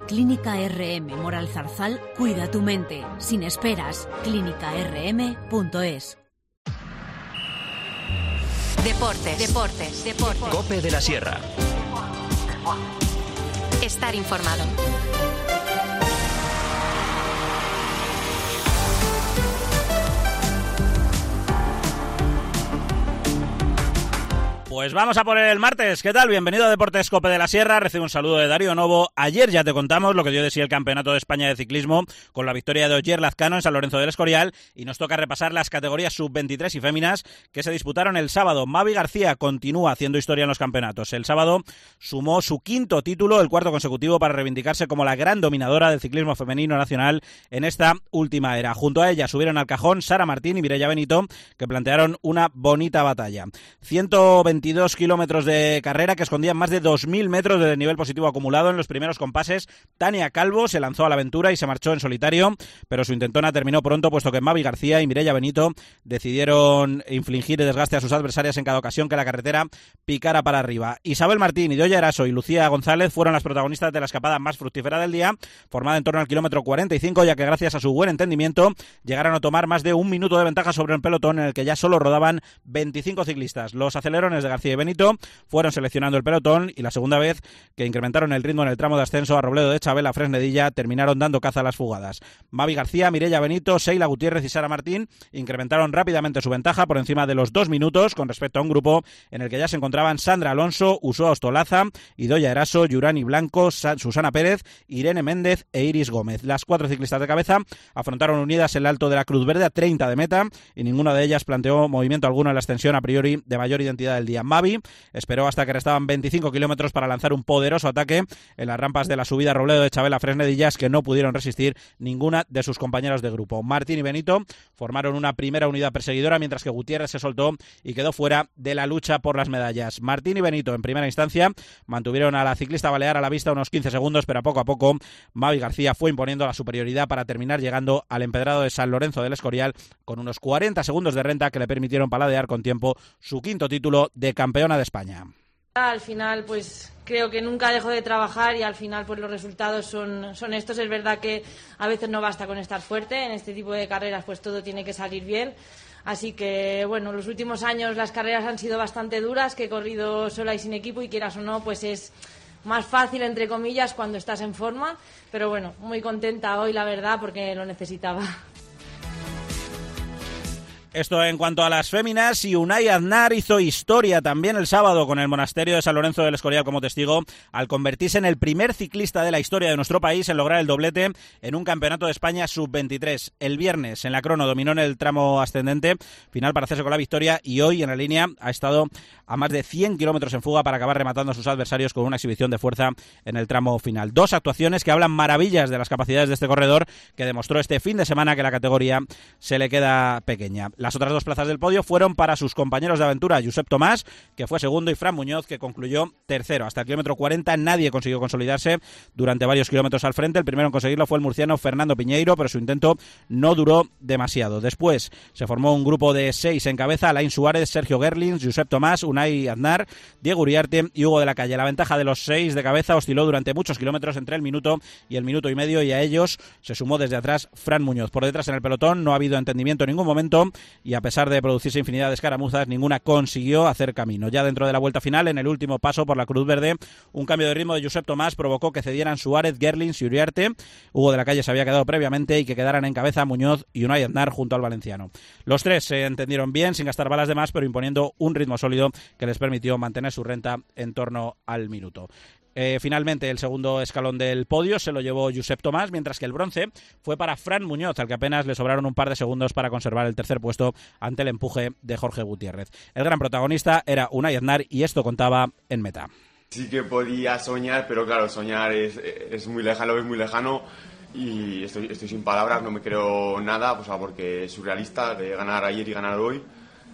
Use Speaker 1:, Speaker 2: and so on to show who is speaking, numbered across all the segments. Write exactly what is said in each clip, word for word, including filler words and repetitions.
Speaker 1: Clínica R M Moral Zarzal cuida tu mente. Sin esperas. clínica r m punto es.
Speaker 2: Deportes, deportes, deportes.
Speaker 3: COPE de la Sierra.
Speaker 2: Estar informado.
Speaker 4: Pues vamos a por el martes. ¿Qué tal? Bienvenido a Deportes COPE de la Sierra. Recibe un saludo de Darío Novo. Ayer ya te contamos lo que dio de sí el Campeonato de España de Ciclismo con la victoria de Ogier Lazcano en San Lorenzo del Escorial, y nos toca repasar las categorías sub veintitrés y féminas que se disputaron el sábado. Mavi García continúa haciendo historia en los campeonatos. El sábado sumó su quinto título, el cuarto consecutivo, para reivindicarse como la gran dominadora del ciclismo femenino nacional en esta última era. Junto a ella subieron al cajón Sara Martín y Mireia Benito, que plantearon una bonita batalla. ciento veintidós kilómetros de carrera que escondían más de dos mil metros de nivel positivo acumulado en los primeros compases. Tania Calvo se lanzó a la aventura y se marchó en solitario, pero su intentona terminó pronto, puesto que Mavi García y Mireia Benito decidieron infligir desgaste a sus adversarias en cada ocasión que la carretera picara para arriba. Isabel Martín, Idoia Eraso y Lucía González fueron las protagonistas de la escapada más fructífera del día, formada en torno al kilómetro cuarenta y cinco, ya que gracias a su buen entendimiento llegaron a tomar más de un minuto de ventaja sobre el pelotón, en el que ya solo rodaban veinticinco ciclistas. Los acelerones de García y Benito fueron seleccionando el pelotón, y la segunda vez que incrementaron el ritmo en el tramo de ascenso a Robledo de Chabela a Fresnedilla terminaron dando caza a las fugadas. Mavi García, Mireia Benito, Sheila Gutiérrez y Sara Martín incrementaron rápidamente su ventaja por encima de los dos minutos con respecto a un grupo en el que ya se encontraban Sandra Alonso, Usoa Ostolaza, Idoia Eraso, Yurani Blanco, Sa- Susana Pérez, Irene Méndez e Iris Gómez. Las cuatro ciclistas de cabeza afrontaron unidas el alto de la Cruz Verde a treinta de meta, y ninguna de ellas planteó movimiento alguno en la extensión a priori de mayor identidad del día. Mavi esperó hasta que restaban veinticinco kilómetros para lanzar un poderoso ataque en las rampas de la subida Robledo de Chabela a Fresnedillas, que no pudieron resistir ninguna de sus compañeros de grupo. Martín y Benito formaron una primera unidad perseguidora, mientras que Gutiérrez se soltó y quedó fuera de la lucha por las medallas. Martín y Benito en primera instancia mantuvieron a la ciclista balear a la vista unos quince segundos, pero a poco a poco Mavi García fue imponiendo la superioridad para terminar llegando al empedrado de San Lorenzo del Escorial con unos cuarenta segundos de renta que le permitieron paladear con tiempo su quinto título de campeona de España.
Speaker 5: Al final, pues creo que nunca dejo de trabajar, y al final pues los resultados son, son estos. Es verdad que a veces no basta con estar fuerte, en este tipo de carreras pues todo tiene que salir bien. Así que bueno, los últimos años las carreras han sido bastante duras, que he corrido sola y sin equipo, y quieras o no, pues es más fácil, entre comillas, cuando estás en forma. Pero bueno, muy contenta hoy, la verdad, porque lo necesitaba.
Speaker 4: Esto en cuanto a las féminas. Y Unai Aznar hizo historia también el sábado con el monasterio de San Lorenzo del Escorial como testigo, al convertirse en el primer ciclista de la historia de nuestro país en lograr el doblete en un campeonato de España sub veintitrés. El viernes en la crono dominó en el tramo ascendente final para hacerse con la victoria, y hoy en la línea ha estado a más de cien kilómetros en fuga para acabar rematando a sus adversarios con una exhibición de fuerza en el tramo final. Dos actuaciones que hablan maravillas de las capacidades de este corredor, que demostró este fin de semana que la categoría se le queda pequeña. Las otras dos plazas del podio fueron para sus compañeros de aventura, Josep Tomás, que fue segundo, y Fran Muñoz, que concluyó tercero. Hasta el kilómetro cuarenta nadie consiguió consolidarse durante varios kilómetros al frente. El primero en conseguirlo fue el murciano Fernando Piñeiro, pero su intento no duró demasiado. Después se formó un grupo de seis en cabeza: Alain Suárez, Sergio Gerlins, Josep Tomás, Unai Aznar, Diego Uriarte y Hugo de la Calle. La ventaja de los seis de cabeza osciló durante muchos kilómetros entre el minuto y el minuto y medio, y a ellos se sumó desde atrás Fran Muñoz. Por detrás en el pelotón no ha habido entendimiento en ningún momento, y a pesar de producirse infinidad de escaramuzas, ninguna consiguió hacer camino. Ya dentro de la vuelta final, en el último paso por la Cruz Verde, un cambio de ritmo de Josep Tomás provocó que cedieran Suárez, Gerlins y Uriarte. Hugo de la Calle se había quedado previamente, y que quedaran en cabeza Muñoz y Unai Aznar junto al valenciano. Los tres se entendieron bien, sin gastar balas de más, pero imponiendo un ritmo sólido que les permitió mantener su renta en torno al minuto. Eh, finalmente, el segundo escalón del podio se lo llevó Josep Tomás, mientras que el bronce fue para Fran Muñoz, al que apenas le sobraron un par de segundos para conservar el tercer puesto ante el empuje de Jorge Gutiérrez. El gran protagonista era Unai Aznar, y esto contaba en meta.
Speaker 6: Sí que podía soñar, pero claro, soñar es, es muy lejano, es muy lejano, y estoy, estoy sin palabras, no me creo nada, pues, porque es surrealista de ganar ayer y ganar hoy,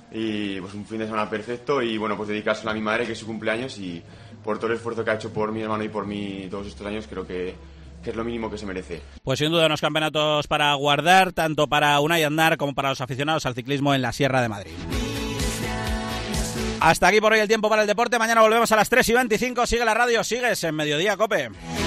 Speaker 6: y pues un fin de semana perfecto, y bueno, pues dedicárselo a mi madre, que es su cumpleaños, y por todo el esfuerzo que ha hecho por mi hermano y por mí todos estos años, creo que, que es lo mínimo que se merece.
Speaker 4: Pues sin duda unos campeonatos para guardar, tanto para Unai Aznar como para los aficionados al ciclismo en la Sierra de Madrid. Hasta aquí por hoy el tiempo para el deporte. Mañana volvemos a las tres y veinticinco. Sigue la radio, sigues en Mediodía COPE.